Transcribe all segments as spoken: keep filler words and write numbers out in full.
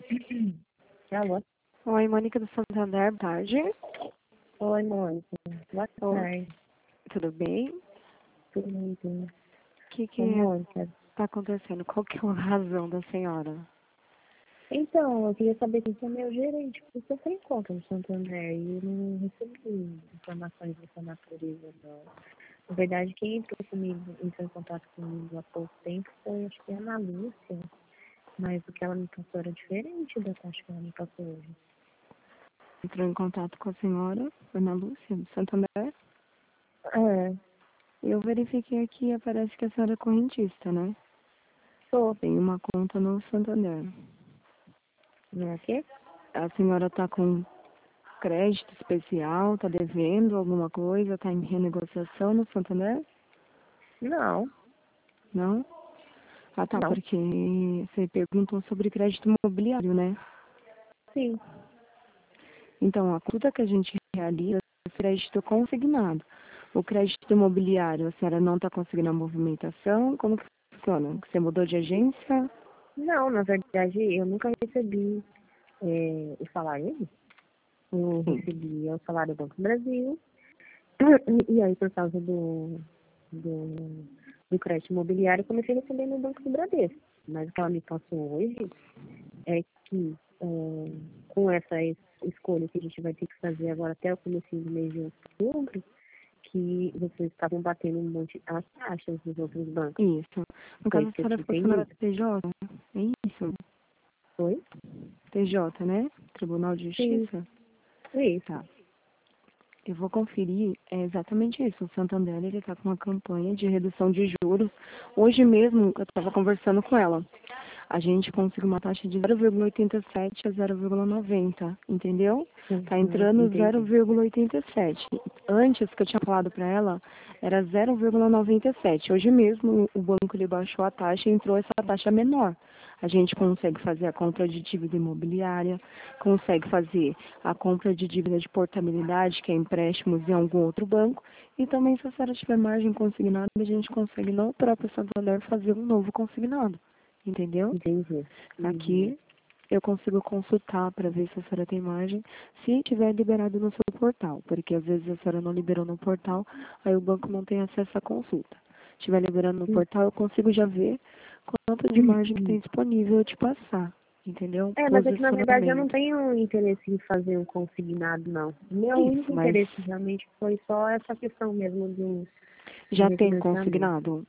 Alô? Oi, Mônica do Santander, boa tarde. Oi, Mônica. Boa Oi, tarde. tudo bem? Tudo bem? O que que Ô, Mônica. está acontecendo? Qual que é a razão da senhora? Então, eu queria saber quem é meu gerente, porque eu tenho conta no Santander e eu não recebi informações dessa natureza, não. Na verdade, quem entrou comigo, entrou em contato comigo há pouco tempo foi, acho que é a Ana Lúcia, mas o que ela me passou era diferente da taxa que ela me passou hoje. Entrou em contato com a senhora, Ana Lúcia, do Santander. É, Eu verifiquei aqui, aparece que a senhora é correntista, né? sou. Tem uma conta no Santander. Não é o quê? A senhora está com crédito especial, está devendo alguma coisa, está em renegociação no Santander? Não, Não? Ah, tá, não. porque você perguntou sobre crédito imobiliário, né? Sim. Então, a conta que a gente realiza é crédito consignado. O crédito imobiliário, a senhora não está conseguindo a movimentação? Como que funciona? Você mudou de agência? Não, na verdade, eu nunca recebi é, o salário. Eu Sim. recebi o salário do Banco do Brasil. E aí, por causa do, do, do crédito imobiliário, eu comecei a receber no Banco do Bradesco. Mas o que ela me passou hoje é que, é, com essa es- escolha que a gente vai ter que fazer agora até o começo do mês de outubro, que vocês estavam batendo um monte as taxas dos outros bancos. Isso. No Foi caso, isso a que eu senhora tinha ficou chamada entendido. T J? É isso? Foi? T J, né? Tribunal de Sim, Justiça? isso. Tá. Eu vou conferir, é exatamente isso. O Santander, ele está com uma campanha de redução de juros. Hoje mesmo, eu estava conversando com ela. A gente conseguiu uma taxa de zero vírgula oitenta e sete a zero vírgula noventa, entendeu? Tá Uhum, entrando zero entendi. vírgula oitenta e sete. Antes, que eu tinha falado para ela, era zero vírgula noventa e sete. Hoje mesmo, o banco ele baixou a taxa e entrou essa taxa menor. A gente consegue fazer a compra de dívida imobiliária, consegue fazer a compra de dívida de portabilidade, que é empréstimos em algum outro banco, e também, se a senhora tiver margem consignada, a gente consegue no próprio Santander fazer um novo consignado, entendeu? Entendi. Uhum. Aqui eu consigo consultar para ver se a senhora tem margem, se tiver liberado no seu portal, porque às vezes a senhora não liberou no portal, aí o banco não tem acesso à consulta. Se estiver liberando no portal, eu consigo já ver quanto de margem que tem disponível eu te passar, entendeu? É, mas é que na verdade eu não Posicionamento. tenho interesse em fazer um consignado, não. Meu Isso, único mas interesse realmente foi só essa questão mesmo do, do já tem refinanciamento. consignado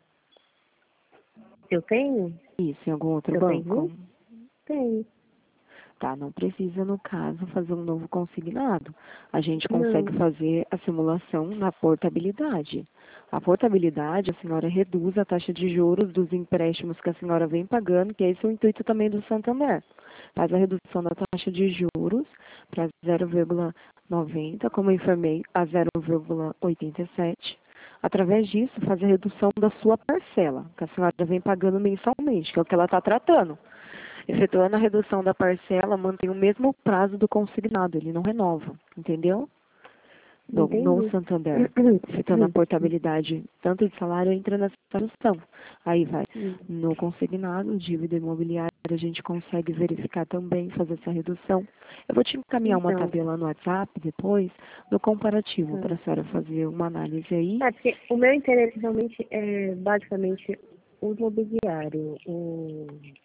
Eu tenho? isso em algum outro Eu banco? tenho? Tenho. Tá, não precisa, no caso, fazer um novo consignado. A gente Não. consegue fazer a simulação na portabilidade. A portabilidade, a senhora reduz a taxa de juros dos empréstimos que a senhora vem pagando, que esse é o intuito também do Santander. Faz a redução da taxa de juros para zero vírgula noventa, como eu informei, a zero vírgula oitenta e sete. Através disso, faz a redução da sua parcela, que a senhora vem pagando mensalmente, que é o que ela está tratando. Efetuando a redução da parcela, mantém o mesmo prazo do consignado, ele não renova, entendeu? No, no Entendi. Santander, efetuando a portabilidade tanto de salário, entra nessa redução. Aí vai. No consignado, dívida imobiliária, a gente consegue verificar também, fazer essa redução. Eu vou te encaminhar uma Então, tabela no WhatsApp depois, no comparativo, para tá. a senhora fazer uma análise aí. É, porque o meu interesse realmente é basicamente o imobiliário. O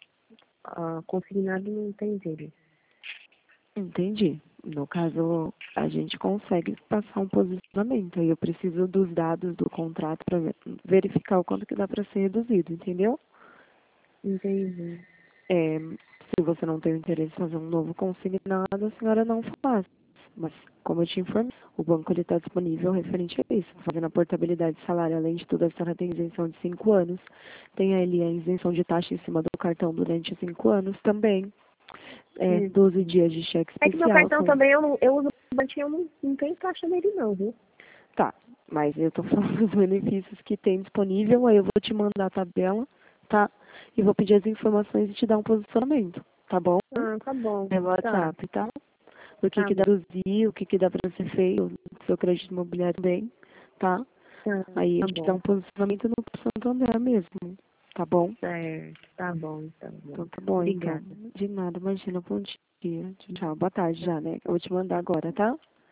a consignado não tem interesse. Entendi. No caso, a gente consegue passar um posicionamento. Aí eu preciso dos dados do contrato para verificar o quanto que dá para ser reduzido, entendeu? Entendi. É, se você não tem o interesse em fazer um novo consignado, a senhora não faz. Mas, como eu te informei, o banco está disponível referente a isso. Fazendo a portabilidade de salário, além de tudo, a senhora tem isenção de cinco anos. Tem ali a isenção de taxa em cima do cartão durante cinco anos também. É, doze Uhum. dias de cheque É que meu especial. cartão São também, eu, não, eu uso o banquinho, eu não, não tem taxa nele não, viu? Tá, mas eu tô falando dos benefícios que tem disponível, aí eu vou te mandar a tabela, tá? E vou pedir as informações e te dar um posicionamento, tá bom? Ah, tá bom. Pelo Tá, WhatsApp, tá? Do que tá que dá bom. pra reduzir, o que que dá pra ser feito, o seu crédito imobiliário também, tá? Tá, Aí tá a gente dá bom. um posicionamento no Santander mesmo, tá bom? Certo, tá bom, então. Então tá bom, Obrigada. então. De nada, imagina, bom dia. Tchau, tchau. Boa tarde já, né? Eu vou te mandar agora, tá?